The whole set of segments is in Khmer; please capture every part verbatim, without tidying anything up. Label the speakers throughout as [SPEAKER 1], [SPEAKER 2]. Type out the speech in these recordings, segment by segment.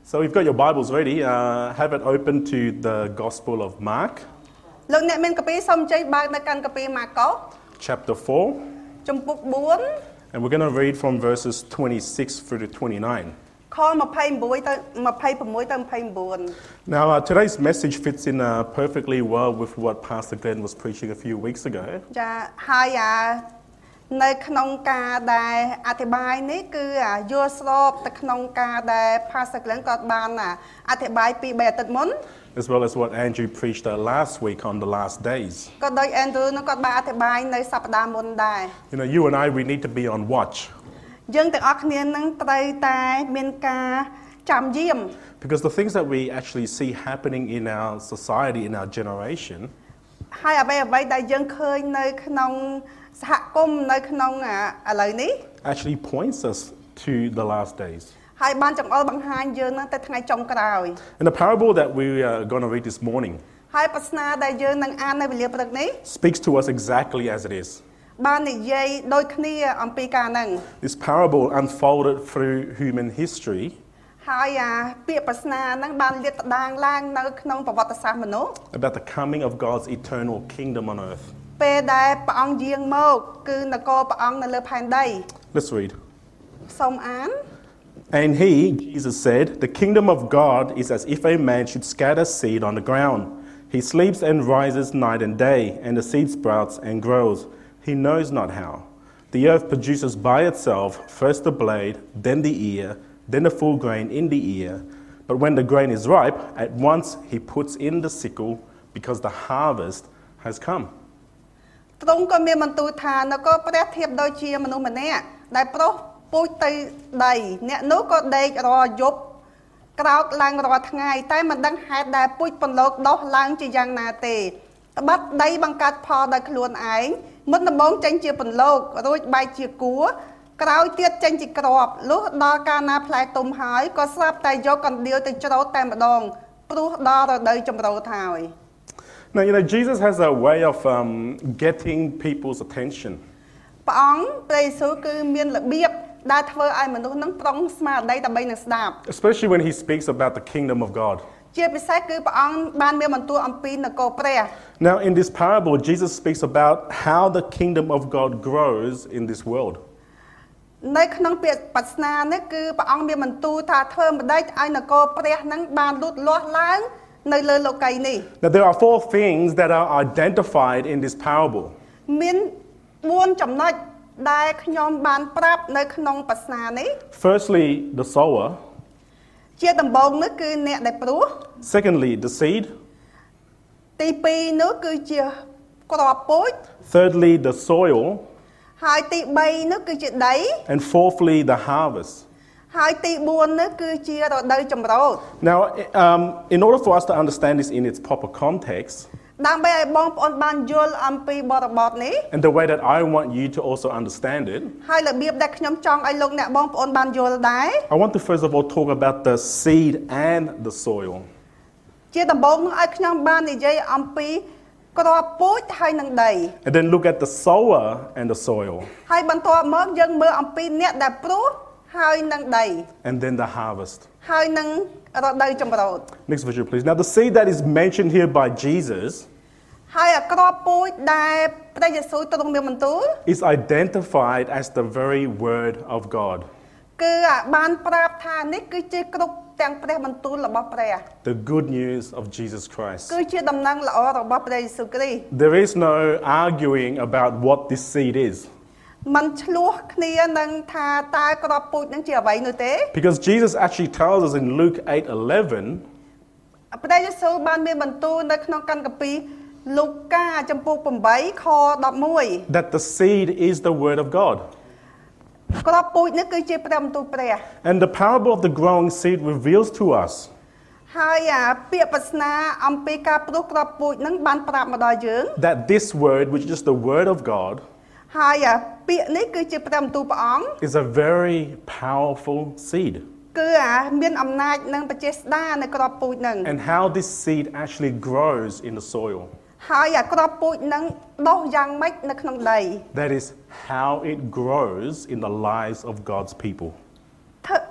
[SPEAKER 1] So we've got your Bibles ready. Uh, have it open to the Gospel of Mark,
[SPEAKER 2] លោកអ្នកមានកាពីសូមជ័យបើកនៅកាន់កាពីម៉ាកុស
[SPEAKER 1] chapter four,
[SPEAKER 2] ជំពូកfour
[SPEAKER 1] and we're going to read from verses twenty-six through to twenty-nine.
[SPEAKER 2] ខtwenty-nineទៅtwenty-sixទៅtwenty-nine .
[SPEAKER 1] Now, uh, today's message fits in uh, perfectly well with what Pastor Glenn was preaching a few weeks ago.
[SPEAKER 2] ចាហើយអានៅក្នុងការដែលអធិប្បាយនេះគឺយល់ស្របទៅក្នុងការដែល Pastor Glenn គាត់បានអធិប្បាយពី3អាទិត្យមុន
[SPEAKER 1] as well as what Andrew preached uh, last week on the last days.
[SPEAKER 2] ក៏ដោយ Andrew នឹងគាត់បានអធិប្បាយនៅសប្តាហ៍មុនដែរ
[SPEAKER 1] You know, you and I, we need to be on watch.
[SPEAKER 2] យើងទាំងអស់គ្នានឹងត្រូវតែមានការចាំយាម
[SPEAKER 1] Because the things that we actually see happening in our society, in our generation,
[SPEAKER 2] ហើយអ្វីអ្វីដែលយើងឃើញនៅក្នុងសហគមន៍នៅក្នុងឥឡូវនេះ
[SPEAKER 1] actually points us to the last days.
[SPEAKER 2] ហើយបានចង្អុលបង្ហាញយើងទៅថ្ងៃចុងក្រោយ
[SPEAKER 1] And the parable that we are going to read this morning
[SPEAKER 2] ហើយប្រស្នាដែលយើងនឹងអាននៅវេលាព្រឹកនេះ
[SPEAKER 1] speaks to us exactly as it is.
[SPEAKER 2] បាននិយាយដូចគ្នាអំពីការហ្នឹង
[SPEAKER 1] This parable unfolded through human history.
[SPEAKER 2] ហើយអាពាក្យប្រស្នាហ្នឹងបានលាតត្រដាងឡើងនៅក្នុងប្រវត្តិសាស្ត្រមនុស្ស
[SPEAKER 1] about the coming of God's eternal kingdom on earth.
[SPEAKER 2] ពេលដែលព្រះអង្គយាងមកគឺនគរព្រះអង្គនៅលើផែនដី
[SPEAKER 1] Let's read.
[SPEAKER 2] សូមអាន
[SPEAKER 1] And he, Jesus said, the kingdom of God is as if a man should scatter seed on the ground. He sleeps and rises night and day, and the seed sprouts and grows. He knows not how. The earth produces by itself first the blade, then the ear, then the full grain in the ear. But when the grain is ripe, at once he puts in the sickle, because the harvest has come.
[SPEAKER 2] ទ្រង់ក៏មានបន្ទូលថានគរព្រះធៀបដូចជាមនុស្សម្នាក់ដែលប្រុសពូជទៅដីអ្នកនោះក៏ដេករាល់យប់ក្រោកឡើងរាល់ថ្ងៃតែមិនដឹងហេតុដែលពូជពន្លកដុះឡើងជាយ៉ាងណាទេត្បិតដីបង្កើតផលដោយខ្លួនឯងមុនដំបូងចេញជាពន្លករួចបែកជាគួរក្រោយទៀតចេញជាក្របលុះដល់កាលណាផ្លែទុំហើយក៏ស្រាប់តែយកកណ្ដៀវទៅច្រូតតែម្ដងព្រោះដល់រដូវចម្រូតហើយ
[SPEAKER 1] Now, you know, Jesus has a way of um, getting people's attention.
[SPEAKER 2] ព្រះអង្គព្រះយេស៊ូវគឺមានរបៀបដែលធ្វើឲ្យមនុស្សនឹងប្រុងស្មារតីដើម្បីនឹងស្ដាប់
[SPEAKER 1] Especially when he speaks about the kingdom of God.
[SPEAKER 2] ជាពិសេសគឺព្រះអង្គបានមានបន្ទូលអំពីនគរព្រះ
[SPEAKER 1] Now, in this parable, Jesus speaks about how the kingdom of God grows in this world.
[SPEAKER 2] នៅក្នុងពាក្យបាសនានេះគឺព្រះអង្គមានបន្ទូលថាធ្វើម្ដេចឲ្យនគរព្រះនឹងបានលូតលាស់ឡើងនៅលើលោកីយ៍នេះ
[SPEAKER 1] Now, there are four things that are identified in this parable.
[SPEAKER 2] មានfourចំណុចដែលខ្ញុំបានប្រាប់នៅក្នុងបាសនានេះ
[SPEAKER 1] Firstly, the sower.
[SPEAKER 2] ជាដំបូងនោះគឺអ្នកដែលព្រោះ
[SPEAKER 1] Secondly, the seed.
[SPEAKER 2] ទីtwoនោះគឺជាគ្រាប់ពូជ
[SPEAKER 1] Thirdly, the soil.
[SPEAKER 2] ហើយទីthreeនោះគឺជាដី
[SPEAKER 1] And fourthly, the harvest.
[SPEAKER 2] ហើយទីfourនោះគឺជារដូវចម្រូត
[SPEAKER 1] Now, um, in order for us to understand this in its proper context,
[SPEAKER 2] ដើម្បីឲ្យបងប្អូនបានយល់អំពីបរិបទនេះ
[SPEAKER 1] and the way that I want you to also understand it,
[SPEAKER 2] ហើយរបៀបដែលខ្ញុំចង់ឲ្យលោកអ្នកបងប្អូនបានយល់ដែរ
[SPEAKER 1] I want to first of all talk about the seed and the soil.
[SPEAKER 2] ជាដំបូងនោះឲ្យខ្ញុំបាននិយាយអំពីគ្រាប់ពូជហើយនឹងដី
[SPEAKER 1] And then look at the sower and the soil.
[SPEAKER 2] ហើយបន្ទាប់មកយើងមើលអំពីអ្នកដែលព្រោះហើយនឹងដី
[SPEAKER 1] And then the harvest.
[SPEAKER 2] ហើយនឹងរដូវចម្រូត
[SPEAKER 1] Next visual, please. Now, the seed that is mentioned here by Jesus
[SPEAKER 2] ហើយអាគ្រាប់ពូជដែលព្រះយេស៊ូវទ្រង់មានបន្ទូល
[SPEAKER 1] is identified as the very word of God.
[SPEAKER 2] គឺបានប្រាប់ថានេះគឺជាគ្រប់ទាំងព្រះបន្ទូលរបស់ព្រះ
[SPEAKER 1] The good news of Jesus Christ.
[SPEAKER 2] គឺជាដំណឹងល្អរបស់ព្រះយេស៊ូវគ្រីស្ទ
[SPEAKER 1] There is no arguing about what this seed is.
[SPEAKER 2] មិនឆ្លោះគ្នានឹងថាតើគ្រាប់ពូជនឹងជាអ្វីនោះទេ
[SPEAKER 1] Because Jesus actually tells us in Luke eight eleven
[SPEAKER 2] ព្រះយេស៊ូវបានមានបន្ទូលនៅក្នុងគម្ពីរលូកាចំពោះeightខeleven
[SPEAKER 1] that the seed is the word of God.
[SPEAKER 2] គ្រាប់ពូជនេះគឺជាព្រះបន្ទូលព្រះ
[SPEAKER 1] And the parable of the growing seed reveals to us
[SPEAKER 2] ហើយអាពាក្យប្រស្នាអំពីការព្រោះគ្រាប់ពូជនឹងបានប្រាប់មកដល់យើង
[SPEAKER 1] that this word, which is the word of God,
[SPEAKER 2] ហើយអាពាក្យនេះគឺជាព្រះបន្ទូលព្រះអង្គ
[SPEAKER 1] is a very powerful seed.
[SPEAKER 2] គឺអាមានអំណាចនិងបច្ចេស្តានៅគ្រាប់ពូជនឹង
[SPEAKER 1] And how this seed actually grows in the soil.
[SPEAKER 2] ហើយអាគ្រាប់ពូជនឹងដុះយ៉ាងម៉េចនៅក្នុងដី
[SPEAKER 1] That is how it grows in the lives of God's people.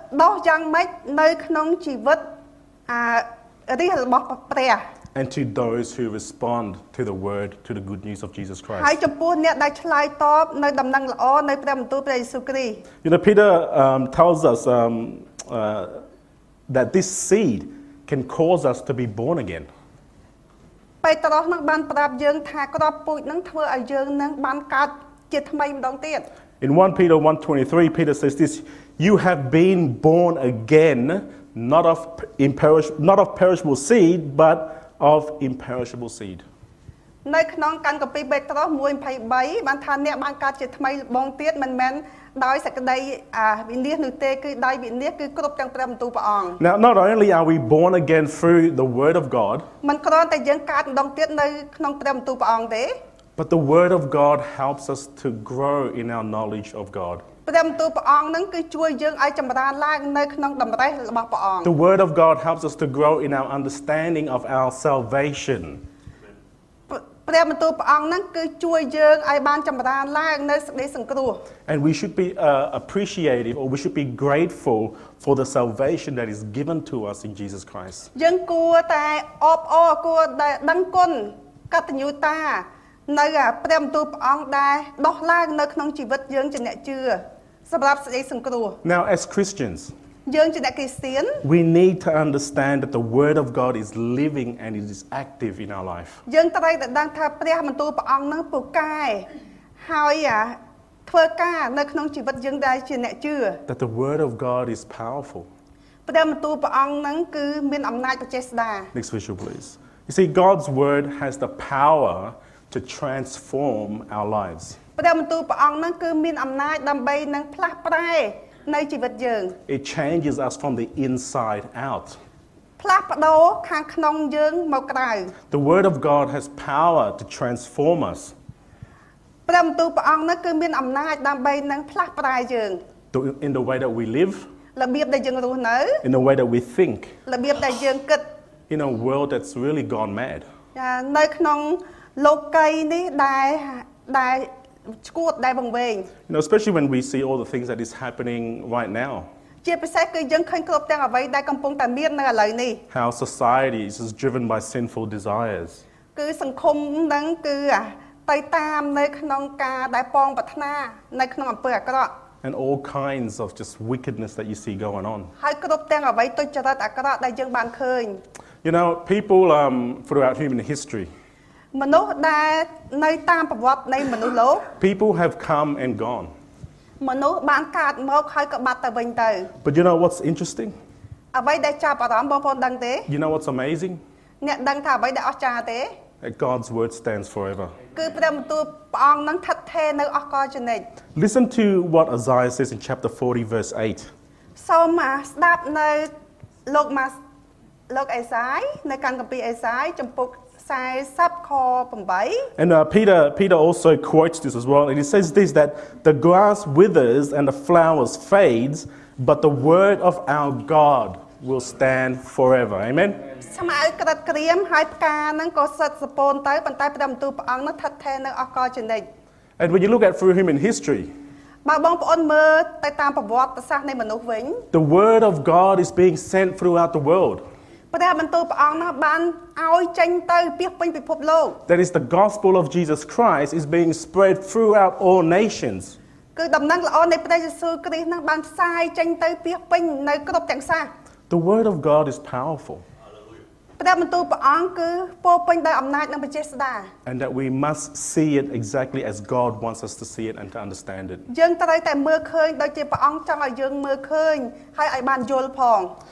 [SPEAKER 2] ដោះយ៉ាងម៉េចនៅក្នុងជីវិតអារាជរបស់ព្រះ
[SPEAKER 1] and to those who respond to the word, to the good news of Jesus
[SPEAKER 2] ហើយ
[SPEAKER 1] Christ.
[SPEAKER 2] ចំពោះអ្នកដែលឆ្លើយតបនៅដំណឹងល្អនៃព្រះបន្ទូលព្រះយេស៊ូវគ្រីស្ទ
[SPEAKER 1] You know, Peter um, tells us um, uh, that this seed can cause us to be born again.
[SPEAKER 2] ពេត្រុសនឹងបានប្រាប់យើងថាក្របពូជនឹងធ្វើឲ្យយើងនឹងបានកើតជាថ្មីម្ដងទៀត
[SPEAKER 1] In First Peter one twenty-three, Peter says this, you have been born again, not of, imperish- not of perishable seed, but of imperishable seed.
[SPEAKER 2] នៅក្នុងកានកាពីពេត្រុស one twenty-three បានថាអ្នកបានកើតជាថ្មីម្ដងទៀតមិនមែនដោយសេចក្តីអាវិញ្ញាណនោះទេគឺដោយវិញ្ញាណគឺគ្រប់ទាំងព្រះបន្ទូលព្រះអង្គ
[SPEAKER 1] Now, not only are we born again through the word of God,
[SPEAKER 2] មិនគ្រាន់តែយើងកើតម្ដងទៀតនៅក្នុងព្រះបន្ទូលព្រះអង្គទេ
[SPEAKER 1] but the word of God helps us to grow in our knowledge of God.
[SPEAKER 2] ព្រះបន្ទូលព្រះអង្គនឹងគឺជួយយើងឲ្យចម្រើនឡើងនៅក្នុងតម្រេះរបស់ព្រះអង្គ
[SPEAKER 1] The word of God helps us to grow in our understanding of our salvation.
[SPEAKER 2] ព្រះបន្ទូលព្រះអង្គនឹងគឺជួយយើងឲ្យបានចម្រើនឡើងនៅសេចក្តីសង្គ្រោះ
[SPEAKER 1] And we should be uh, appreciative, or we should be grateful for the salvation that is given to us in Jesus Christ.
[SPEAKER 2] យើងគួរតែអបអរគួរតែដឹងគុណកតញ្ញូតានៅព្រះបន្ទូលព្រះអង្គដែលដោះឡើងនៅក្នុងជីវិតយើងជាអ្នកជឿសម្រាប់សេចក្តីសង្គ្រោះ
[SPEAKER 1] Now, as Christians,
[SPEAKER 2] យើងជាអ្នកគ្រីស្ទាន
[SPEAKER 1] we need to understand that the word of God is living and it is active in our life.
[SPEAKER 2] យើងត្រូវតែដឹងថាព្រះបន្ទូលព្រះអង្គនឹងពូកែហើយធ្វើការនៅក្នុងជីវិតយើងដែលជាអ្នកជឿ
[SPEAKER 1] That the word of God is powerful.
[SPEAKER 2] ព្រះបន្ទូលព្រះអង្គនឹងគឺមានអំណាចបច្ចេស្តា
[SPEAKER 1] Next visual, please. You see, God's word has the power to transform our lives.
[SPEAKER 2] ព្រះបន្ទូលព្រះអង្គនឹងគឺមានអំណាចដើម្បីនឹងផ្លាស់ប្រែនៅជីវិតយើង
[SPEAKER 1] It changes us from the inside out.
[SPEAKER 2] ផ្លាស់ប្ដូរខាងក្នុងយើងមកក្រៅ
[SPEAKER 1] The word of God has power to transform us
[SPEAKER 2] ព្រះបន្ទូលព្រះអង្គនឹងគឺមានអំណាចដើម្បីនឹងផ្លាស់ប្រែយើង
[SPEAKER 1] to- in the way that we live,
[SPEAKER 2] របៀបដែលយើងរស់នៅ
[SPEAKER 1] in the way that we think,
[SPEAKER 2] របៀបដែលយើងគិត
[SPEAKER 1] in a world that's really gone mad.
[SPEAKER 2] ចានៅក្នុងលោកីយ៍នេះដែលដែលឈួតដែលបង្វែង
[SPEAKER 1] You know, especially when we see all the things that is happening right now.
[SPEAKER 2] ជាពិសេសគឺយើងឃើញគ្រប់ទាំងអ្វីដែលកំពុងតែមាននៅឥឡូវនេះ
[SPEAKER 1] How society is just driven by sinful desires.
[SPEAKER 2] គឺសង្គមនឹងគឺទៅតាមនៅក្នុងការដែលប៉ងប្រាថ្នានៅក្នុងអំពើអាក្រក់
[SPEAKER 1] And all kinds of just wickedness that you see going on.
[SPEAKER 2] ហើយគ្រប់ទាំងអ្វីទុច្ចរិតអាក្រក់ដែលយើងបានឃើញ
[SPEAKER 1] You know, people um, throughout human history,
[SPEAKER 2] មនុស្សដែលនៅតាមប្រវត្តិនៃមនុស្សលោក
[SPEAKER 1] people have come and gone.
[SPEAKER 2] មនុស្សបានកើតមកហើយក៏បាត់ទៅវិញទៅ
[SPEAKER 1] But you know what's interesting?
[SPEAKER 2] អ្វីដែលចាប់អារម្មណ៍បងប្អូនដឹងទេ
[SPEAKER 1] You know what's amazing?
[SPEAKER 2] អ្នកដឹងថាអ្វីដែលអស្ចារ្យទេ
[SPEAKER 1] That God's word stands forever.
[SPEAKER 2] គឺព្រះបន្ទូលព្រះអង្គនឹងឋិតថេរនៅអស់កលជានិច្ច
[SPEAKER 1] Listen to what Isaiah says in chapter forty, verse eight.
[SPEAKER 2] សូមស្ដាប់នៅលោកមកលោកអេសាយនៅកាន់គម្ពីរអេសាយចំពុកfortyខeight
[SPEAKER 1] And uh, Peter, Peter also quotes this as well. And he says this, that the grass withers and the flowers fades, but the word of our God will stand forever. Amen?
[SPEAKER 2] ស្មៅក្រិតក្រៀមហើយផ្កាហ្នឹងក៏សិតសពូនទៅប៉ុន្តែព្រះបន្ទូលព្រះអង្គនឹងឋិតថេរនៅអស់កលជានិច្ច
[SPEAKER 1] And when you look at through human history,
[SPEAKER 2] បើបងប្អូនមើលទៅតាមប្រវត្តិសាស្ត្រនៃមនុស្សវិញ
[SPEAKER 1] the word of God is being sent throughout the world.
[SPEAKER 2] ព្រះបន្ទូលព្រះអង្គនោះបានឲ្យចេញទៅពាសពេញពិភពលោក
[SPEAKER 1] That is, the gospel of Jesus Christ is being spread throughout all nations.
[SPEAKER 2] គឺដំណឹងល្អនៃព្រះយេស៊ូវគ្រីស្ទនឹងបានផ្សាយចេញទៅពាសពេញនៅគ្រប់ទាំងសាស
[SPEAKER 1] The word of God is powerful.
[SPEAKER 2] ព្រះបន្ទូលព្រះអង្គគឺពោរពេញដោយអំណាចនិងបច្ចេស្តា
[SPEAKER 1] And that we must see it exactly as God wants us to see it and to understand it.
[SPEAKER 2] យើងត្រូវតែមើលឃើញដូចជាព្រះអង្គចង់ឲ្យយើងមើលឃើញហើយឲ្យបានយល់ផង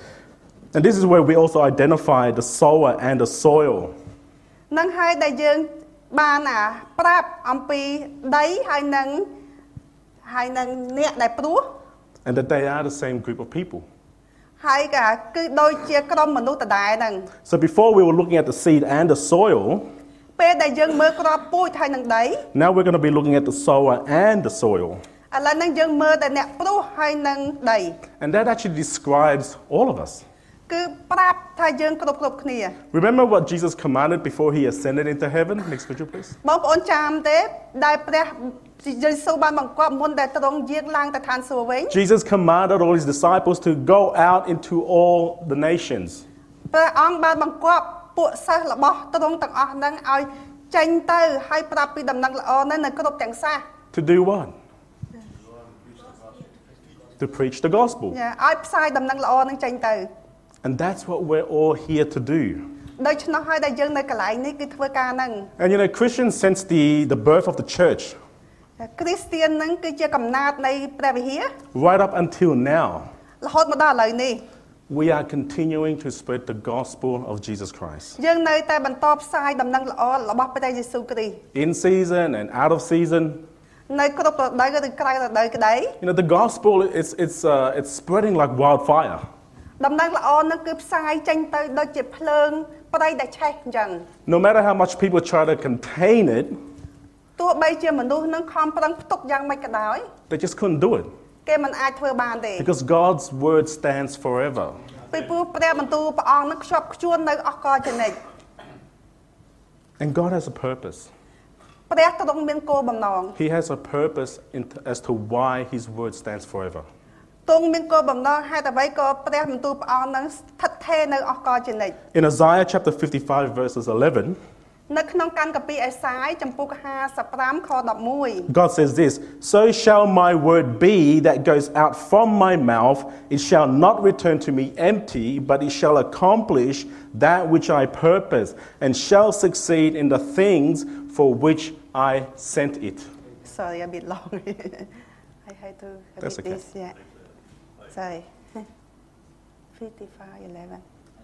[SPEAKER 1] And this is where we also identify the sower and the soil.
[SPEAKER 2] នឹងហើយដែលយើងបានអាប្រាប់អំពីដីហើយនឹងហើយនឹងអ្នកដែលព្រោះ
[SPEAKER 1] And that they are the same group of people.
[SPEAKER 2] ហើយក៏គឺដូចជាក្រុមមនុស្សដដែលហ្នឹង
[SPEAKER 1] So before we were looking at the seed and the soil,
[SPEAKER 2] ពេលដែលយើងមើលក្របពូជហើយនឹងដី
[SPEAKER 1] now we're going to be looking at the sower and the soil.
[SPEAKER 2] ឥឡូវហ្នឹងយើងមើលតែអ្នកព្រោះហើយនឹងដី
[SPEAKER 1] And that actually describes all of us.
[SPEAKER 2] គឺប្រាប់ថាយើងគ្រប់គ្រប់គ្នា
[SPEAKER 1] Remember what Jesus commanded before he ascended into heaven? Next picture, please.
[SPEAKER 2] បងប្អូនចាំទេដែលព្រះ
[SPEAKER 1] Jesus commanded all his disciples to go out into all the nations.
[SPEAKER 2] ព្រះអង្គបានបង្គាប់ពួកសិស្សរបស់ទ្រង់ទាំងអស់ហ្នឹងឲ្យចេញទៅហើយប្រាប់ពីដំណឹងល្អហ្នឹងនៅគ្រប់ទាំងសាស
[SPEAKER 1] To do what? To preach the gospel.
[SPEAKER 2] ឲ្យផ្សាយដំណឹងល្អហ្នឹងចេញទៅ
[SPEAKER 1] And that's what we're all here to do.
[SPEAKER 2] ដូច្នោះហើយដែលយើងនៅកន្លែងនេះគឺធ្វើការហ្នឹង
[SPEAKER 1] And you know, Christians since the the birth of the church,
[SPEAKER 2] គ្រីស្ទានហ្នឹងគឺជាកំណើតនៃព្រះវិហារ
[SPEAKER 1] right up until now,
[SPEAKER 2] រហូតមកដល់ឥឡូវនេះ
[SPEAKER 1] we are continuing to spread the gospel of Jesus Christ.
[SPEAKER 2] យើងនៅតែបន្តផ្សាយដំណឹងល្អរបស់ព្រះយេស៊ូវគ្រីស្ទ
[SPEAKER 1] In season and out of season.
[SPEAKER 2] នៅគ្រប់រដូវឬក្រៅរដូវក្តី
[SPEAKER 1] You know, the gospel it's it's uh, it's spreading like wildfire.
[SPEAKER 2] ដំណឹងល្អហ្នឹងគឺផ្សាយចេញទៅដូចជាភ្លើងព្រៃដែលឆេះអញ្ចឹង
[SPEAKER 1] No matter how much people try to contain it,
[SPEAKER 2] ទោះបីជាមនុស្សហ្នឹងខំប្រឹងផ្ទុកយ៉ាងម៉េចក៏ដោយ
[SPEAKER 1] they just couldn't do it.
[SPEAKER 2] គេមិនអាចធ្វើបានទេ
[SPEAKER 1] Because God's word stands forever.
[SPEAKER 2] ពីព្រោះព្រះបន្ទូលព្រះអង្គហ្នឹងខ្ជាប់ខ្ជួននៅអស់កលជានិច្ច
[SPEAKER 1] And God has a purpose.
[SPEAKER 2] ព្រះទ្រង់មានគោលបំណង
[SPEAKER 1] He has a purpose in as to why his word stands forever.
[SPEAKER 2] ទ្រង់មានគោលបំណងហេតុអ្វីក៏ព្រះបន្ទូលព្រះអង្គហ្នឹងស្ថិតថេរនៅអស់កលជានិច្ច
[SPEAKER 1] In Isaiah chapter fifty-five verses eleven,
[SPEAKER 2] នៅក្នុងកាគម្ពីរអេសាយចំពុកห้าสิบห้าខeleven
[SPEAKER 1] God says this, "So shall my word be that goes out from my mouth, it shall not return to me empty, but it shall accomplish that which I purpose, and shall succeed in the things for which I sent it."
[SPEAKER 2] Sorry, a bit long. I had to read
[SPEAKER 1] That's okay.
[SPEAKER 2] this. Yeah. Sorry. fifty-five eleven.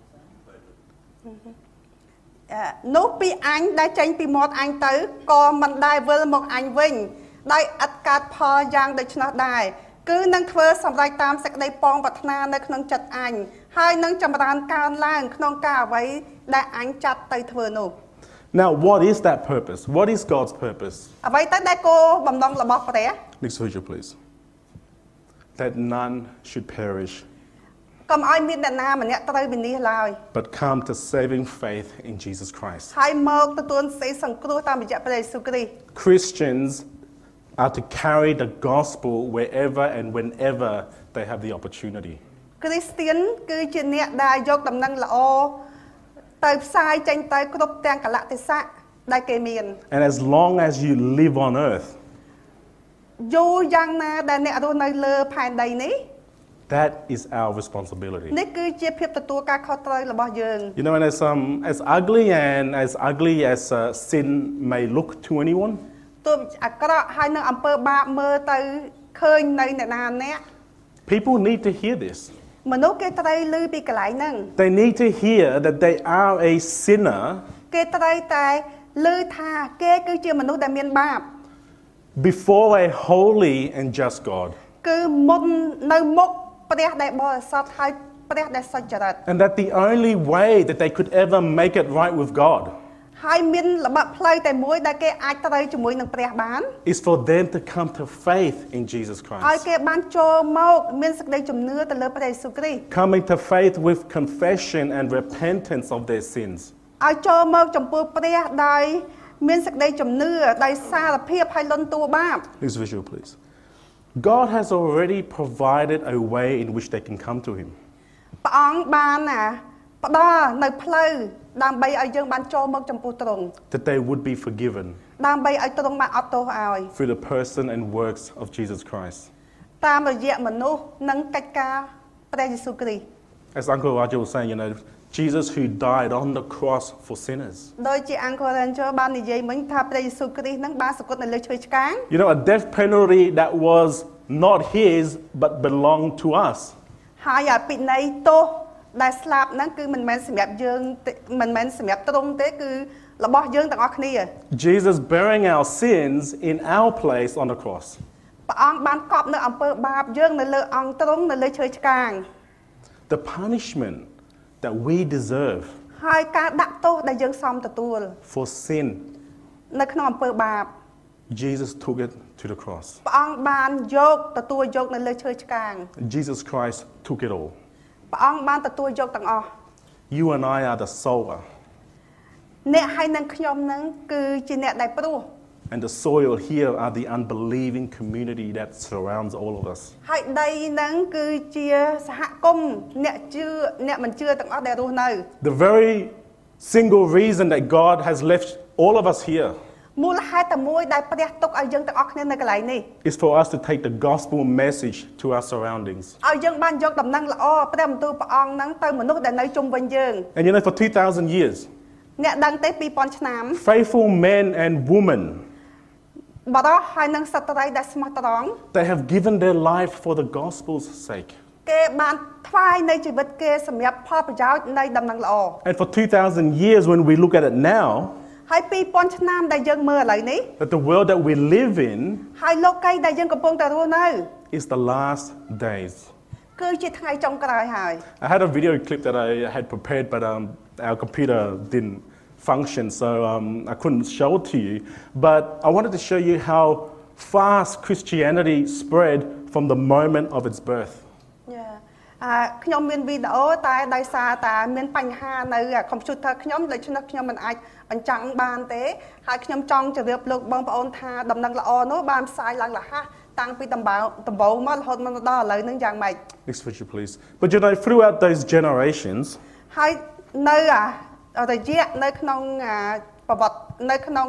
[SPEAKER 2] នោះពីអញដែលចេញពីមាត់អញទៅក៏មិនដែលវិលមកអញវិញដោយឥតកើតផលយ៉ាងដូច្នោះដែរគឺនឹងធ្វើសម្រេចតាមសេចក្តីពងប្រាថ្នានៅក្នុងចិត្តអញហើយនឹងចម្រើនកើនឡើងក្នុងការអ្វីដែលអញចាត់ទៅធ្វើនោះ
[SPEAKER 1] Now, what is that purpose? What is God's purpose?
[SPEAKER 2] អ្វីទៅដែលគោលបំណងរបស់ព្រះ
[SPEAKER 1] Next visual, please. That none should perish,
[SPEAKER 2] កុំឲ្យមានអ្នកណាម្នាក់ត្រូវវិនាសឡើយ
[SPEAKER 1] but come to saving faith in Jesus Christ.
[SPEAKER 2] ហើយមកទទួលសេចក្តីសង្គ្រោះតាមរយៈព្រះយេស៊ូវគ្រីស្ទ
[SPEAKER 1] Christians are to carry the gospel wherever and whenever they have the opportunity.
[SPEAKER 2] គ្រីស្ទានគឺជាអ្នកដែលយកដំណឹងល្អទៅផ្សាយចេញទៅគ្រប់ទាំងកលៈទេសៈដែលគេមាន
[SPEAKER 1] And as long as you live on earth,
[SPEAKER 2] យូរយ៉ាងណាដែលអ្នករស់នៅលើផែនដីនេះ
[SPEAKER 1] that is our responsibility.
[SPEAKER 2] នេះគឺជាភាពទទួលការខុសត្រូវរបស់យើង
[SPEAKER 1] You know, and as um as ugly and as ugly as uh, sin may look to anyone,
[SPEAKER 2] ទោះអាក្រក់ហើយនឹងអំពើបាបមើលទៅឃើញនៅអ្នកណាម្នាក់
[SPEAKER 1] people need to hear this.
[SPEAKER 2] មនុស្សគេត្រូវឮពីកន្លែងហ្នឹង
[SPEAKER 1] They need to hear that they are a sinner
[SPEAKER 2] គេត្រូវតែឮថាគេគឺជាមនុស្សដែលមានបាប
[SPEAKER 1] before a holy and just God.
[SPEAKER 2] គឺមុននៅមុខព្រះដែលបរិសុទ្ធហើយព្រះដែលសុចរិត
[SPEAKER 1] And that the only way that they could ever make it right with God
[SPEAKER 2] ហើយមានល្បិចផ្លូវតែមួយដែលគេអាចត្រូវជាមួយនឹងព្រះបាន
[SPEAKER 1] is for them to come to faith in Jesus
[SPEAKER 2] ហើយ
[SPEAKER 1] Christ.
[SPEAKER 2] គេបានចូលមកមានសេចក្តីជំនឿទៅលើព្រះយេស៊ូវគ្រីស្ទ
[SPEAKER 1] Coming to faith with confession and repentance of their sins.
[SPEAKER 2] ឲ្យចូលមកចំពោះព្រះដោយមានសេចក្តីជំនឿដោយសារភាពហើយលន់តួបាប
[SPEAKER 1] Next visual, please. God has already provided a way in which they can come to Him.
[SPEAKER 2] ព្រះអង្គបានណាផ្ដល់នៅផ្លូវដើម្បីឲ្យយើងបានចូលមកចំពោះទ្រង់
[SPEAKER 1] That they would be forgiven
[SPEAKER 2] ដើម្បីឲ្យទ្រង់បានអត់ទោសឲ្យ
[SPEAKER 1] through the person and works of Jesus Christ.
[SPEAKER 2] តាមរយៈមនុស្សនិងកិច្ចការព្រះយេស៊ូវគ្រីស្ទ
[SPEAKER 1] As Uncle Roger was saying, you know, Jesus who died on the cross for sinners.
[SPEAKER 2] ដោយជាអង្គរ៉ានជើបាននិយាយមិញថាព្រះយេស៊ូវគ្រីស្ទនឹងបានសគត់នៅលើឈើឆ្កាង
[SPEAKER 1] You know, a death penalty that was not His but belonged to us.
[SPEAKER 2] ហើយអាពិន័យទោសដែលស្លាប់ហ្នឹងគឺមិនមែនសម្រាប់យើងមិនមែនសម្រាប់ទ្រង់ទេគឺរបស់យើងទាំងអស់គ្នា
[SPEAKER 1] Jesus bearing our sins in our place on the cross.
[SPEAKER 2] ព្រះអង្គបានកប់នៅអំពើបាបយើងនៅលើអង្គទ្រង់នៅលើឈើឆ្កាង
[SPEAKER 1] The punishment that we deserve
[SPEAKER 2] ហើយការដាក់ទោសដែលយើងសមទទួល
[SPEAKER 1] for sin,
[SPEAKER 2] នៅក្នុងអំពើបាប
[SPEAKER 1] Jesus took it to the cross.
[SPEAKER 2] ព្រះអង្គបានយកទទួលយកនៅលើឈើឆ្កាង
[SPEAKER 1] Jesus Christ took it all.
[SPEAKER 2] ព្រះអង្គបានទទួលយកទាំងអស់
[SPEAKER 1] You and I are the sower.
[SPEAKER 2] អ្នកហើយនឹងខ្ញុំនឹងគឺជាអ្នកដែលព្រោះ
[SPEAKER 1] And the soil here are the unbelieving community that surrounds all of us.
[SPEAKER 2] ហើយដីហ្នឹងគឺជាសហគមន៍អ្នកជឿអ្នកមិនជឿទាំងអស់ដែលរស់នៅ
[SPEAKER 1] The very single reason that God has left all of us here
[SPEAKER 2] មូលហេតុតែមួយដែលព្រះទុកឲ្យយើងទាំងអស់គ្នានៅកន្លែងនេះ
[SPEAKER 1] is for us to take the gospel message to our surroundings.
[SPEAKER 2] ឲ្យយើងបានយកដំណឹងល្អព្រះបន្ទូលព្រះអង្គហ្នឹងទៅមនុស្សដែលនៅជុំវិញយើង
[SPEAKER 1] And you know, for two thousand years,
[SPEAKER 2] អ្នកដឹងទេពីរពាន់ឆ្នាំ
[SPEAKER 1] faithful men and women,
[SPEAKER 2] បរិសុទ្ធហើយនិងស្ត្រីដែលស្មោះត្រង់
[SPEAKER 1] they have given their life for the gospel's sake.
[SPEAKER 2] គេបានថ្វាយនៃជីវិតគេសម្រាប់ផលប្រយោជន៍នៃដំណឹងល្អ
[SPEAKER 1] And for two thousand years, when we look at it now,
[SPEAKER 2] ហើយពីរពាន់ឆ្នាំដែលយើងមើលឥឡូវនេះ
[SPEAKER 1] that the world that we live in
[SPEAKER 2] ហើយលោកីដែលយើងកំពុងតែរស់នៅ
[SPEAKER 1] is the last days.
[SPEAKER 2] គឺជាថ្ងៃចុងក្រោយហើយ
[SPEAKER 1] I had a video clip that I had prepared, but um, our computer didn't function, so um, I couldn't show it to you. But I wanted to show you how fast Christianity spread from the moment of its birth.
[SPEAKER 2] អឺខ្ញុំមានវីដេអូតែដោយសារតែមានបញ្ហានៅ computer ខ្ញុំដូច្នេះខ្ញុំមិនអាចបញ្ចាំងបានទេហើយខ្ញុំចង់ជម្រាបលោកបងប្អូនថាដំណឹងល្អនោះបានផ្សាយឡើងរហ័សតាំងពីដំបូងដំបូងមករហូតមកដល់ឥឡូវហ្នឹងយ៉ាងម៉េច
[SPEAKER 1] Next picture, please. But you know, throughout those generations,
[SPEAKER 2] ហើយនៅរយៈនៅក្នុងប្រវត្តិនៅក្នុង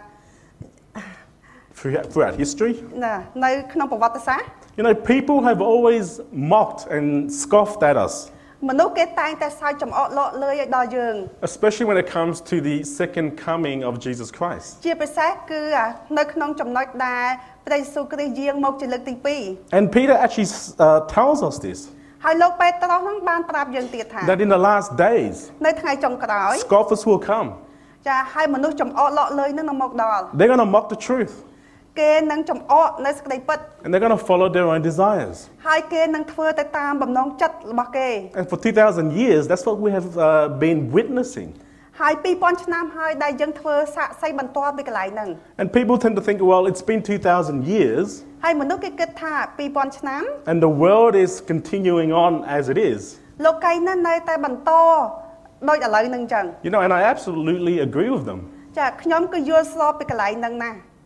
[SPEAKER 1] throughout, throughout history,
[SPEAKER 2] នៅក្នុងប្រវត្តិសាស្ត្រ
[SPEAKER 1] you know, people have always mocked and scoffed at us.
[SPEAKER 2] មនុស្សគេតែងតែសើចចំអកលក់លើយឲ្យដល់យើង
[SPEAKER 1] Especially when it comes to the second coming of Jesus Christ.
[SPEAKER 2] ជាពិសេសគឺនៅក្នុងចំណុចដែលព្រះយេស៊ូវគ្រីស្ទយាងមកជាលើកទីពីរ
[SPEAKER 1] And Peter actually uh, tells us this.
[SPEAKER 2] ហើយលោកពេត្រុសហ្នឹងបានប្រាប់យើងទៀតថា
[SPEAKER 1] That in the last days,
[SPEAKER 2] នៅថ្ងៃចុងក្រោយ
[SPEAKER 1] scoffers will come.
[SPEAKER 2] ចាហើយមនុស្សចំអកលក់លើយហ្នឹងនឹងមកដល់
[SPEAKER 1] They're going to mock the truth.
[SPEAKER 2] គេនឹងចំអកនៅសេចក្តីពិត
[SPEAKER 1] And they're going to follow their own desires.
[SPEAKER 2] ហើយគេនឹងធ្វើទៅតាមបំណងចិត្តរបស់គេ
[SPEAKER 1] And for two thousand years, that's what we have uh, been witnessing.
[SPEAKER 2] ហើយពីរពាន់ឆ្នាំហើយដែលយើងធ្វើសាកសីបន្ទាប់ពីកន្លែងហ្នឹង
[SPEAKER 1] And people tend to think, well, it's been two thousand years.
[SPEAKER 2] ហើយមនុស្សគេគិតថាពីរពាន់ឆ្នាំ
[SPEAKER 1] And the world is continuing on as it is.
[SPEAKER 2] លោកីនៅនៅតែបន្តដូចឥឡូវហ្នឹងចឹង
[SPEAKER 1] You know, and I absolutely agree with them.
[SPEAKER 2] ចាខ្ញុំគឺយល់ស្របពីកន្លែងហ្នឹងណា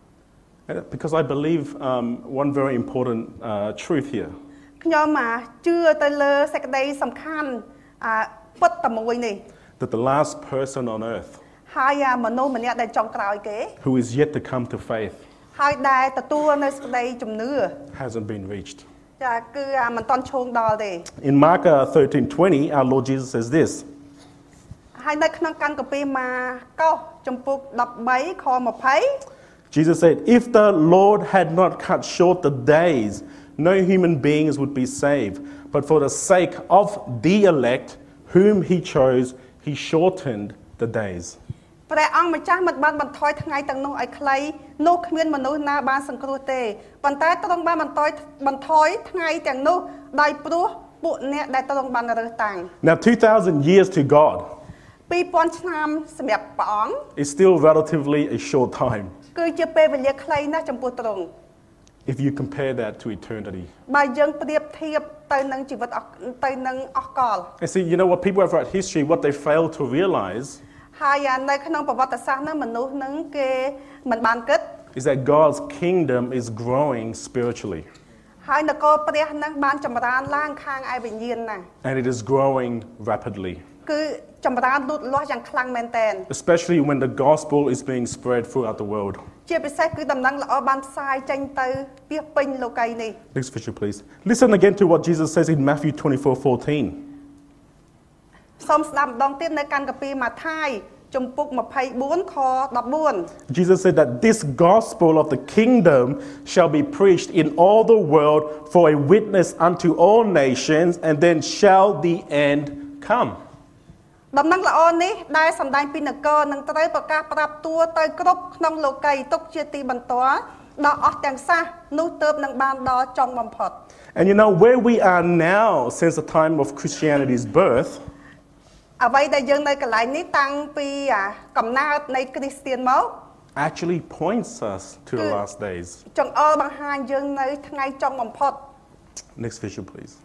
[SPEAKER 1] Because I believe um, one very important uh, truth here.
[SPEAKER 2] ខ្ញុំជឿទៅលើសេចក្តីសំខាន់ពិតតែមួយនេះ
[SPEAKER 1] That the last person on earth
[SPEAKER 2] ហើយមនុស្សម្នាក់ដែលចុងក្រោយគេ
[SPEAKER 1] who is yet to come to faith
[SPEAKER 2] ហើយដែលទទួលនៅសេចក្តីជំនឿ
[SPEAKER 1] hasn't been reached.
[SPEAKER 2] ចាគឺមិនទាន់ឈោងដល់ទេ
[SPEAKER 1] In Mark uh, thirteen twenty, our Lord Jesus says this.
[SPEAKER 2] ហើយនៅក្នុងកានកាពីម៉ាកុសចំពុកដប់បីខยี่สิบ
[SPEAKER 1] Jesus said, if the Lord had not cut short the days, no human beings would be saved. But for the sake of the elect, whom he chose, he shortened the days.
[SPEAKER 2] ព្រះអង្គម្ចាស់មិនបានបន្ថយថ្ងៃទាំងនោះឲ្យខ្លីនោះគ្មានមនុស្សណាបានសង្គ្រោះទេប៉ុន្តែទ្រង់បានបន្ថយបន្ថយថ្ងៃទាំងនោះដោយព្រោះពួកអ្នកដែលទ្រង់បានរើសតាំង
[SPEAKER 1] Now two thousand years to God
[SPEAKER 2] ពីរពាន់ឆ្នាំសម្រាប់ព្រះអង្គ
[SPEAKER 1] is still relatively a short time.
[SPEAKER 2] គឺជាពេលវេលាខ្លីណាស់ចំពោះទ្រង់
[SPEAKER 1] If you compare that to eternity.
[SPEAKER 2] បើយើងប្រៀបធៀបទៅនឹងជីវិតទៅនឹងអស់កល
[SPEAKER 1] And see, you know what people have throughout history, what they fail to realize
[SPEAKER 2] ហើយនៅក្នុងប្រវត្តិសាស្ត្រហ្នឹងមនុស្សហ្នឹងគេមិនបានគិត
[SPEAKER 1] is that God's kingdom is growing spiritually.
[SPEAKER 2] ហើយនគរព្រះហ្នឹងបានចម្រើនឡើងខាងឯវិញ្ញាណណា
[SPEAKER 1] And it is growing rapidly.
[SPEAKER 2] គឺចម្រើនលូតលាស់យ៉ាងខ្លាំងមែនទែន
[SPEAKER 1] Especially when the gospel is being spread throughout the world.
[SPEAKER 2] ជាពិសេសគឺដំណឹងល្អបានផ្សាយចេញទៅពាសពេញលោកីនេះ
[SPEAKER 1] Next picture, please. Listen again to what Jesus says in Matthew twenty-four fourteen.
[SPEAKER 2] សូមស្ដាប់ម្ដងទៀតនៅកានកាពីម៉ាថាយចំពុកยี่สิบสี่ខfourteen
[SPEAKER 1] Jesus said that this gospel of the kingdom shall be preached in all the world for a witness unto all nations, and then shall the end come.
[SPEAKER 2] ដំណឹងល្អនេះដែលសម្ដែងពីនគរនឹងត្រូវប្រកាសប្រាប់ទួទៅគ្រប់ក្នុងលោកីទុកជាទីបន្ទាល់ដល់អស់ទាំងសះនោះទើបនឹងបានដល់ចុងបំផុត
[SPEAKER 1] And you know where we are now since the time of Christianity's birth.
[SPEAKER 2] អ្វីដែលយើងនៅកន្លែងនេះតាំងពីកំណើតនៃគ្រីស្ទានមក
[SPEAKER 1] actually points us to the last days.
[SPEAKER 2] ចង្អុលបង្ហាញយើងនៅថ្ងៃចុងបំផុត
[SPEAKER 1] Next visual, please.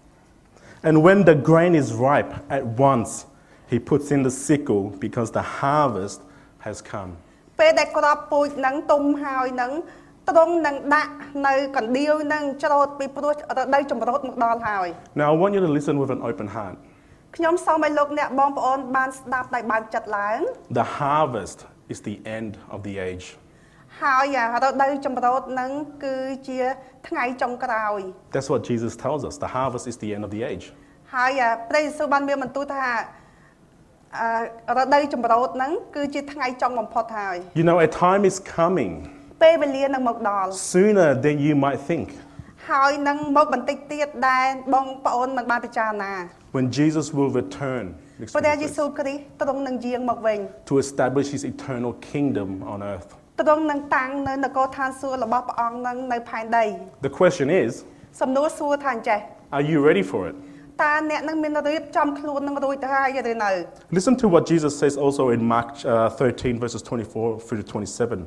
[SPEAKER 1] And when the grain is ripe, at once he puts in the sickle because the harvest has come.
[SPEAKER 2] ពេលដែលក្របពូជនឹងទុំហើយនឹងទ្រង់នឹងដាក់នៅកណ្ដៀវនឹងច្រូតពីព្រោះរដូវចម្រូតមកដល់ហើយ
[SPEAKER 1] Now I want you to listen with an open heart.
[SPEAKER 2] ខ្ញុំសូមឲ្យលោកអ្នកបងប្អូនបានស្ដាប់ដោយបើកចិត្តឡើង
[SPEAKER 1] The harvest is the end of the age.
[SPEAKER 2] ហើយរដូវចម្រូតនឹងគឺជាថ្ងៃចុងក្រោយ
[SPEAKER 1] That's what Jesus tells us. The harvest is the end of the age.
[SPEAKER 2] ហើយព្រះយេស៊ូវបានមានបន្ទូលថាអឺរដូវចម្រូតនឹងគឺជាថ្ងៃចុងបំផុតហើយ
[SPEAKER 1] You know, a time is coming
[SPEAKER 2] ពេលវេលានឹងមកដល់
[SPEAKER 1] sooner than you might think.
[SPEAKER 2] ហើយនឹងមកបន្តិចទៀតដែលបងប្អូនមិនបានពិចារណា
[SPEAKER 1] When Jesus will return
[SPEAKER 2] ព្រះយេស៊ូវគ្រីស្ទទ្រង់នឹងយាងមកវិញ
[SPEAKER 1] to establish his eternal kingdom on earth.
[SPEAKER 2] ទ្រង់នឹងតាំងនៅនគរឋានសួគ៌របស់ព្រះអង្គនឹងនៅផែនដី
[SPEAKER 1] The question is,
[SPEAKER 2] សំណួរសួរថាអញ្ចេះ
[SPEAKER 1] are you ready for it?
[SPEAKER 2] តើអ្នកនឹងមានរៀបចំខ្លួននឹងរួចទៅហើយឬនៅ
[SPEAKER 1] Listen to what Jesus says also in Mark uh, thirteen verses twenty-four through to twenty-seven.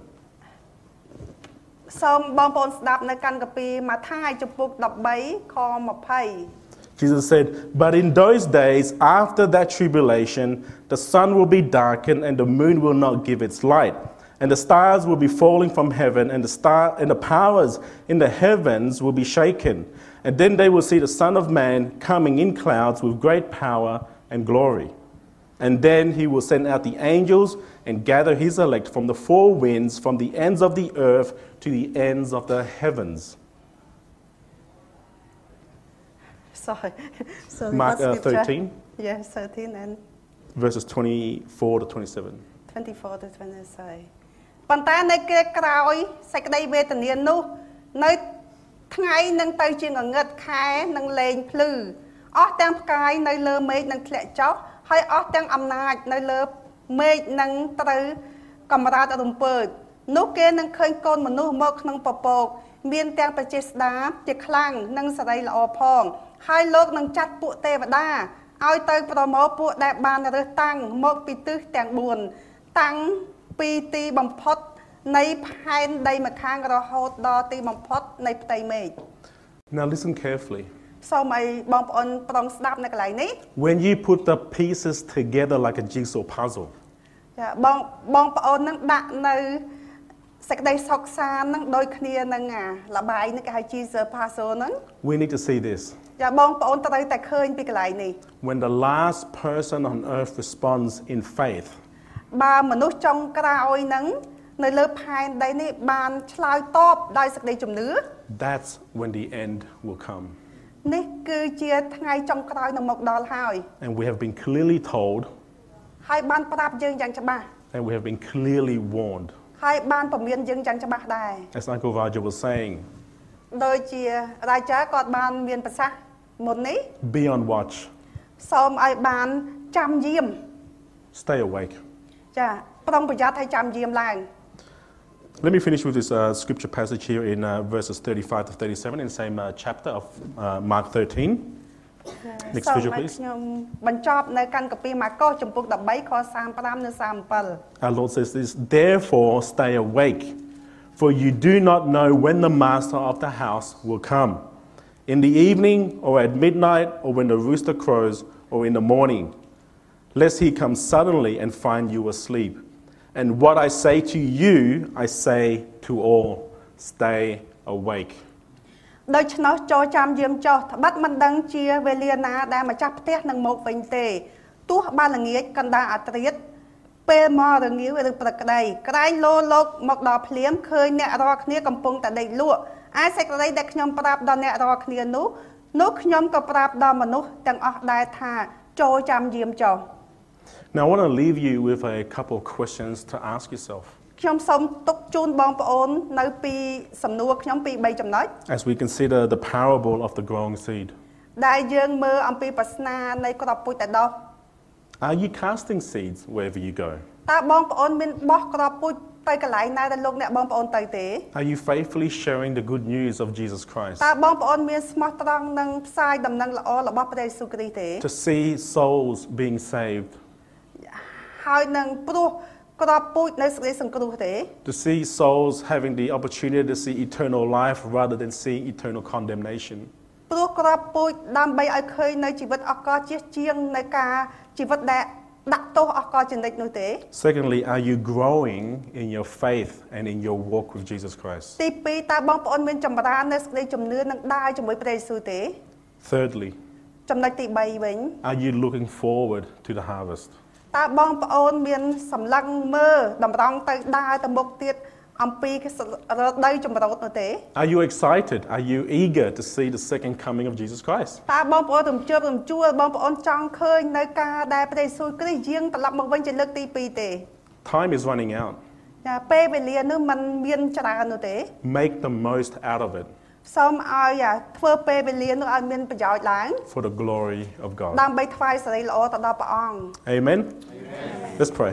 [SPEAKER 2] សូមបងប្អូនស្ដាប់នៅកាន់កាពីម៉ាថាយចំពុកthirteenខtwenty
[SPEAKER 1] Jesus said, "But in those days after that tribulation, the sun will be darkened and the moon will not give its light, and the stars will be falling from heaven, and the star and the powers in the heavens will be shaken. And then they will see the Son of Man coming in clouds with great power and glory. And then he will send out the angels and gather his elect from the four winds, from the ends of the earth to the ends of the heavens."
[SPEAKER 2] Sorry. So
[SPEAKER 1] Mark
[SPEAKER 2] what
[SPEAKER 1] uh,
[SPEAKER 2] scripture?
[SPEAKER 1] thirteen,
[SPEAKER 2] Yes, thirteen and
[SPEAKER 1] verses twenty-four to twenty-seven.
[SPEAKER 2] twenty-four to twenty-seven ប៉ុន្តែនៅពេលក្រោយសេចក្តីវេទនានោះនៅថ្ងៃនឹងទៅជាងងឹតខែនឹងលែងភ្លឺអស់ទាំងផ្កាយនៅលើមេឃនឹងធ្លាក់ចុះហើយអស់ទាំងអំណាចនៅលើមេឃនឹងត្រូវកំរើតរំពើចនោះគេនឹងឃើញកូនមនុស្សមកក្នុងពពកមានទាំងបច្ចេស្តាជាខ្លាំងនិងសេរីល្អផងហើយលោកនឹងចាត់ពួកទេវតាឲ្យទៅប្រមូលពួកដែលបានរើសតាំងមកពីទិសទាំងfourតាំងពីទីបំផុតនៃផែនដីម្ខាងរហូតដល់ទីបំផុតនៃផ្ទៃមេឃ
[SPEAKER 1] Now listen carefully.
[SPEAKER 2] សូមឲ្យបងប្អូនប្រុងស្ដាប់នៅកន្លែងនេះ
[SPEAKER 1] When you put the pieces together like a jigsaw puzzle,
[SPEAKER 2] ចាបងបងប្អូននឹងដាក់នៅសេចក្តីសុខសាន្តនឹងដូចគ្នានឹងអាលបាយនេះគេហៅ jigsaw puzzle ហ្នឹង
[SPEAKER 1] we need to see this.
[SPEAKER 2] ចាបងប្អូនត្រូវតែឃើញពីកន្លែងនេះ
[SPEAKER 1] When the last person on earth responds in faith,
[SPEAKER 2] បើមនុស្សចុងក្រោយហ្នឹងនៅលើផែនដីនេះបានឆ្លើយតបដោយសេចក្តីជំនឿ
[SPEAKER 1] that's when the end will come.
[SPEAKER 2] នេះគឺជាថ្ងៃចុងក្រោយនឹងមកដល់ហើយ
[SPEAKER 1] And we have been clearly told,
[SPEAKER 2] ហើយបានប្រាប់យើងយ៉ាងច្បាស់
[SPEAKER 1] and we have been clearly warned.
[SPEAKER 2] ហើយបានពមៀនយើងយ៉ាងច្បាស់ដែរ
[SPEAKER 1] As Uncle Raja was saying,
[SPEAKER 2] ដូចជារាជាគាត់បានមានប្រសាសន៍មុននេះ
[SPEAKER 1] be on watch,
[SPEAKER 2] សូមឲ្យបានចាំយាម
[SPEAKER 1] stay awake.
[SPEAKER 2] ចាប្រុងប្រយ័ត្នឲ្យចាំយាមឡើង
[SPEAKER 1] Let me finish with this uh, scripture passage here in uh, verses thirty-five to thirty-seven in the same uh, chapter of uh, Mark thirteen. Next
[SPEAKER 2] សូម
[SPEAKER 1] visual,
[SPEAKER 2] ឲ្យ
[SPEAKER 1] please.
[SPEAKER 2] ខ្ញុំបញ្ចប់នៅកាន់កាពីម៉ាកុសចំពុកthirteenខthirty-fiveនិងthirty-seven
[SPEAKER 1] Our Lord says this, "Therefore stay awake, for you do not know when the master of the house will come, in the evening or at midnight or when the rooster crows or in the morning, lest he come suddenly and find you asleep. And what I say to you, I say to all, stay awake."
[SPEAKER 2] ដូច្នោះចូលចាំយាមចុះត្បិតមិនដឹងជាវេលាណាដែលម្ចាស់ផ្ទះនឹងមកវិញទេទោះបានល្ងាចកណ្ដាលអាត្រាតពេលមករងាវឬព្រឹកក្តីក្រែងលោលោកមកដល់ភ្លាមឃើញអ្នករាល់គ្នាកំពុងតែដេកលក់ឯសេចក្តីដែលខ្ញុំប្រាប់ដល់អ្នករាល់គ្នានោះនោះខ្ញុំក៏ប្រាប់ដល់មនុស្សទាំងអស់ដែរថាចូលចាំយាមចុះ
[SPEAKER 1] Now I want to leave you with a couple of questions to ask yourself.
[SPEAKER 2] ខ្ញុំសូមទុកជូនបងប្អូននៅពីសំណួរខ្ញុំពីរបីចំណុច
[SPEAKER 1] As we consider the parable of the growing seed.
[SPEAKER 2] ដែលយើងមើលអំពីប្រស្នានៃគ្រាប់ពូជតែដោះ
[SPEAKER 1] Are you casting seeds wherever you go?
[SPEAKER 2] តើបងប្អូនមានបោះគ្រាប់ពូជទៅកន្លែងណាដែលលោកអ្នកបងប្អូនទៅទេ
[SPEAKER 1] Are you faithfully sharing the good news of Jesus Christ?
[SPEAKER 2] តើបងប្អូនមានស្មោះត្រង់នឹងផ្សាយដំណឹងល្អរបស់ព្រះយេស៊ូវគ្រីស្ទទេ
[SPEAKER 1] To see souls being saved?
[SPEAKER 2] ហើយនឹងព្រោះគ្រាប់ពូជនៅសេចក្តីសង្គ្រោះទេ
[SPEAKER 1] To see souls having the opportunity to see eternal life rather than seeing eternal condemnation?
[SPEAKER 2] ព្រោះគ្រាប់ពូជដើម្បីឲ្យឃើញនៅជីវិតអកលជាជាងនៅការជីវិតដែលដាក់ទោសអស់កលចំណិចនោះទេ
[SPEAKER 1] Secondly, are you growing in your faith and in your walk with Jesus Christ?
[SPEAKER 2] ទីពីរតើបងប្អូនមានចម្រើននៅសេចក្តីជំនឿនិងដើរជាមួយព្រះយេស៊ូវទេ
[SPEAKER 1] Thirdly,
[SPEAKER 2] ចំណុចទីបីវិញ
[SPEAKER 1] are you looking forward to the harvest?
[SPEAKER 2] តើបងប្អូនមានសម្លឹងមើលតម្រង់ទៅដើរទៅមុខទៀតអំពីរដូវចម្រោតនោះទេ
[SPEAKER 1] Are you excited? Are you eager to see the second coming of Jesus Christ?
[SPEAKER 2] តើបងប្អូនរំជើបរំជួលបងប្អូនចង់ឃើញនៅការដែលព្រះយេស៊ូវគ្រីស្ទយាងត្រឡប់មកវិញជាលើកទីពីរទេ
[SPEAKER 1] Time is running out.
[SPEAKER 2] ចាពេលវេលានោះมันមានច្រើននោះទេ
[SPEAKER 1] Make the most out of it
[SPEAKER 2] សូមឲ្យធ្វើពេលវេលានោះឲ្យមានប្រយោជន៍ឡើង
[SPEAKER 1] for the glory of God.
[SPEAKER 2] ដើម្បីថ្វាយសិរីល្អទៅដល់ព្រះអង្គ
[SPEAKER 1] Amen? Amen. Let's pray.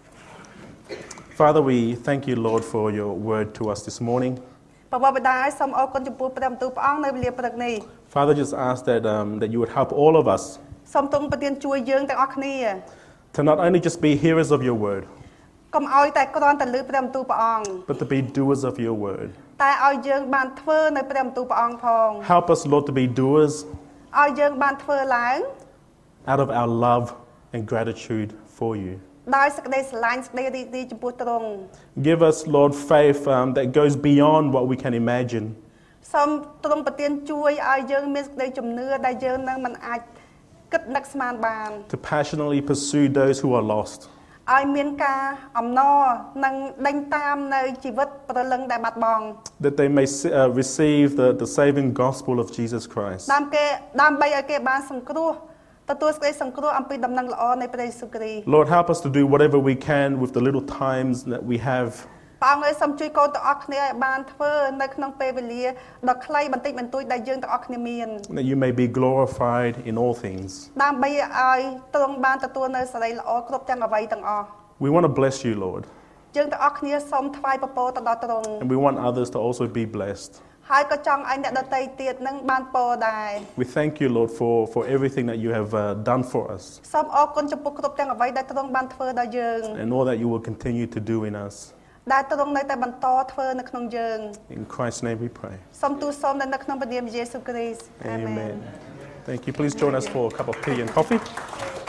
[SPEAKER 1] Father, we thank you, Lord, for your word to us this morning.
[SPEAKER 2] ព្រះបិតាសូមអរគុណចំពោះព្រះបន្ទូលព្រះអង្គនៅវេលាព្រឹកនេះ
[SPEAKER 1] Father, just ask that um, that you would help all of us
[SPEAKER 2] សូមទ្រង់ប្រទានជួយយើងទាំងអស់គ្នា
[SPEAKER 1] to not only just be hearers of your word,
[SPEAKER 2] កុំឲ្យតែគ្រាន់តែឮព្រះបន្ទូលព្រះអង្គ
[SPEAKER 1] but to be doers of your word.
[SPEAKER 2] តែឲ្យយើងបានធ្វើនៅព្រះបន្ទូលព្រះអង្គផង
[SPEAKER 1] Help us, Lord, to be doers
[SPEAKER 2] ឲ្យយើងបានធ្វើឡើង
[SPEAKER 1] out of our love and gratitude for you.
[SPEAKER 2] ដោយសេចក្តីស្រឡាញ់សេចក្តីរីករាយចំពោះទ្រង់
[SPEAKER 1] Give us, Lord, faith um, that goes beyond what we can imagine.
[SPEAKER 2] សូមទ្រង់ប្រទានជួយឲ្យយើងមានសេចក្តីជំនឿដែលយើងនឹងមិនអាចគិតនឹកស្មានបាន
[SPEAKER 1] To passionately pursue those who are lost.
[SPEAKER 2] ឲ្យមានការអំណរនិងដេញតាមនៅជីវិតប្រលឹងដែលបាត់បង់
[SPEAKER 1] That they may uh, receive the, the saving gospel of Jesus Christ.
[SPEAKER 2] តាមគេដើម្បីឲ្យគេបានសង្គ្រោះទទួលសេចក្តីសង្គ្រោះអំពីដំណឹងល្អនៃព្រះយេស៊ូវគ្រីស្ទ
[SPEAKER 1] Lord, help us to do whatever we can with the little times that we have.
[SPEAKER 2] ព្រះអង្គឲ្យសូមជួយកូនទាំងអស់គ្នាឲ្យបានធ្វើនៅក្នុងពេលវេលាដ៏ខ្លីបន្តិចបន្តួចដែលយើងទាំងអស់គ្នាមាន
[SPEAKER 1] That you may be glorified in all things.
[SPEAKER 2] ដើម្បីឲ្យទ្រង់បានទទួលនៅសេរីល្អគ្រប់ទាំងអ្វីទាំងអស់
[SPEAKER 1] We want to bless you, Lord.
[SPEAKER 2] យើងទាំងអស់គ្នាសូមថ្វាយពពរទៅដល់ទ្រង់
[SPEAKER 1] And we want others to also be blessed.
[SPEAKER 2] ហើយក៏ចង់ឲ្យអ្នកដទៃទៀតនឹងបានពរដែរ
[SPEAKER 1] We thank you, Lord, for, for everything that you have uh, done for us.
[SPEAKER 2] សូមអរគុណចំពោះគ្រប់ទាំងអ្វីដែលទ្រង់បានធ្វើដល់យើង
[SPEAKER 1] And all that you will continue to do in us.
[SPEAKER 2] ដែលទ្រង់នៅតែបន្តធ្វើនៅក្នុងយើង
[SPEAKER 1] In Christ's name we pray.
[SPEAKER 2] សូមទូលសូមនៅក្នុងព្រះនាមយេស៊ូវគ្រីស្ទ
[SPEAKER 1] Amen. Thank you. Please join us for a cup of tea and coffee.